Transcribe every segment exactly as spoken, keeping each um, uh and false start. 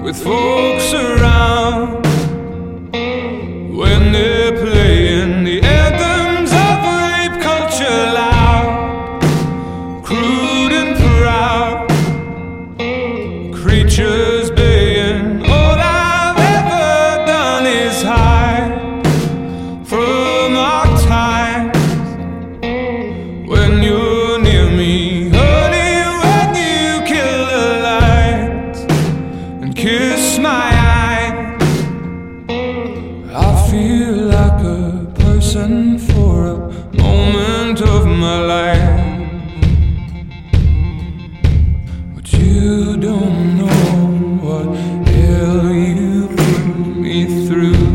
with folks around when they're playing the anthems of rape culture loud, crude and proud, creatures baying. All I've ever done is hide from our times when you're near me, honey, when you kill the lights and kiss my eyes. I feel like a person for a moment of my life, but you don't know what hell you put me through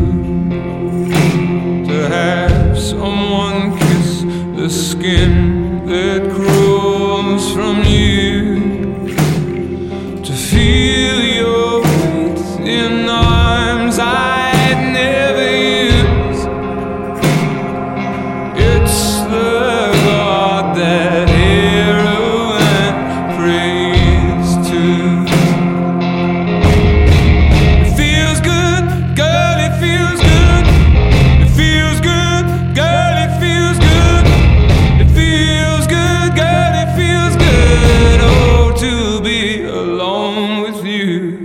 to have someone kiss the skin that crawls from you, to feel your weight in arms I'd never use. It's the God that heroin prays to. It feels good, girl, it feels good. It feels good, girl, it feels good. It feels good, girl, it feels good. Oh, to be alone with you.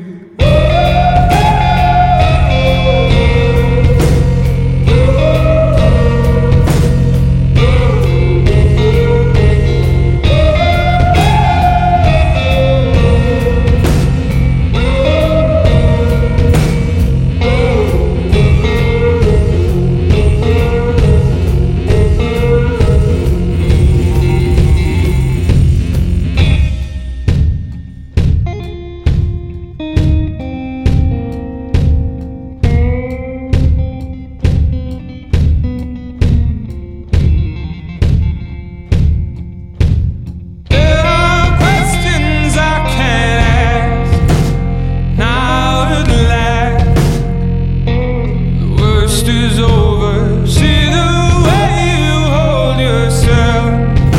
There are questions I can't ask. Now at last, the worst is over. See the way you hold yourself,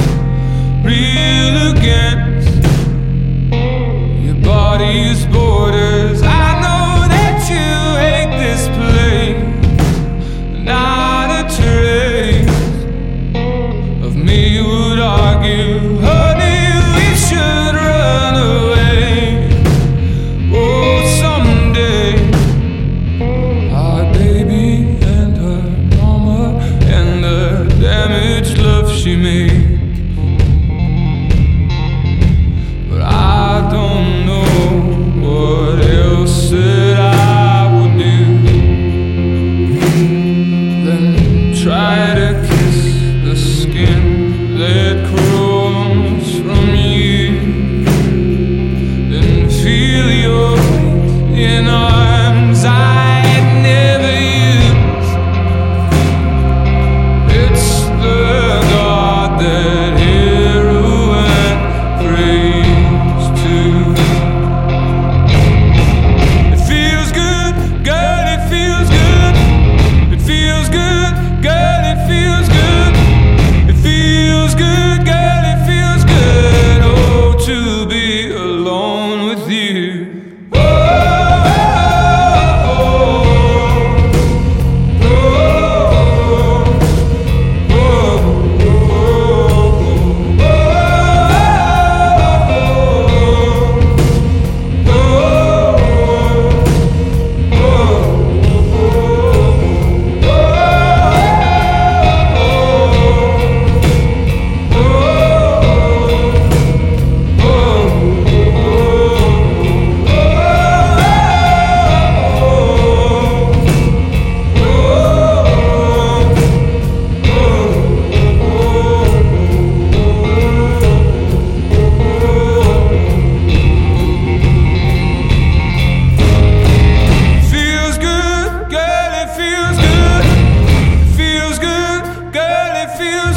real against your body's borders. I know that you hate this place, not a trace of me would argue, honey, we should run away. Oh, someday, our baby and her mama and the damaged love she made. But I don't know what else that I would do than try to kiss the skin that crawls from you, then feel your weight in arms I'd never use. It's the God that heroin prays to. It feels good, girl, it feels good. It feels good, girl, it feels good. It feels good, girl, it feels good. Oh, to be alone with you. Oh, oh, oh, oh, feels good, girl, it feels good. It feels good, girl, it feels